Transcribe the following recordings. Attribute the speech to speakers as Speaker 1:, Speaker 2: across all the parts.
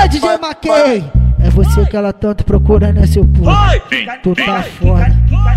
Speaker 1: DJ Maquei. É você que ela tanto procura, né, seu puto? Tu tá foda.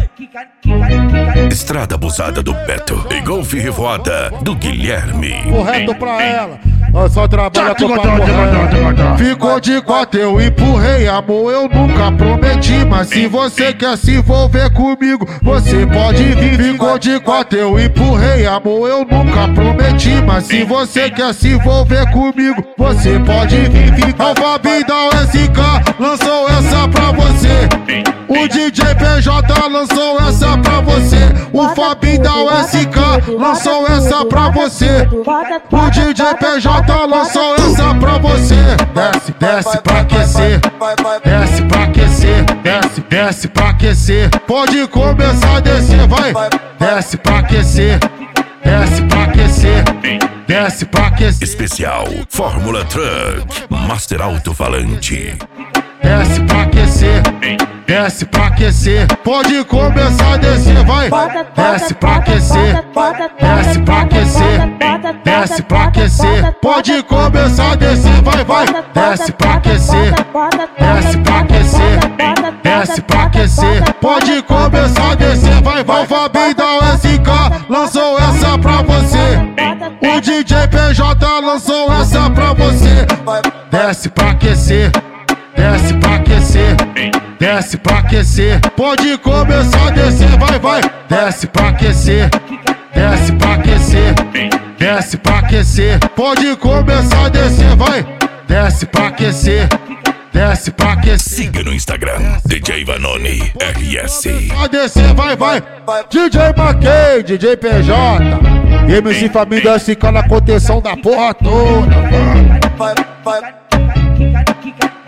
Speaker 2: Estrada abusada do Beto e golfe revoada do Guilherme.
Speaker 3: Correto pra ela, nós só trabalha com papo reto. Ficou de quatro, eu empurrei, amor, eu nunca prometi. Mas se você quer se envolver comigo, você pode vir. Ficou de quatro, eu empurrei, amor, eu nunca prometi. Mas se você quer se envolver comigo, você pode vir. O Fabidão SK lançou essa pra você. O DJ PJ lançou essa pra você. O Fabidão SK lançou essa pra você. O DJ PJ lançou essa pra você. Desce, desce pra aquecer. Desce pra aquecer. Desce, desce pra aquecer. Pode começar a descer, vai. Desce pra aquecer. Desce pra aquecer. Desce pra aquecer.
Speaker 2: Especial Fórmula Truck Master Alto-Falante.
Speaker 3: Desce pra aquecer. Desce pra aquecer. Pode começar a descer, vai. Desce pra aquecer. Desce pra aquecer. Desce pra aquecer. Pode começar a descer, vai, vai. Desce pra aquecer. Desce pra aquecer. Desce pra aquecer. Pode começar a descer, vai, vai. O Fabidão SK lançou essa pra você. O DJ PJ lançou essa pra você. Desce pra aquecer. Desce pra aquecer. Desce pra aquecer. Pode começar a descer, vai, vai. Desce pra aquecer. Desce pra aquecer. Desce pra aquecer. Pode começar a descer, vai. Desce pra aquecer. Desce pra aquecer.
Speaker 2: Siga no Instagram DJ Vanoni RS.
Speaker 3: A descer, vai, vai. DJ Maquei, DJ PJ, MC Família SK na contenção da porra toda.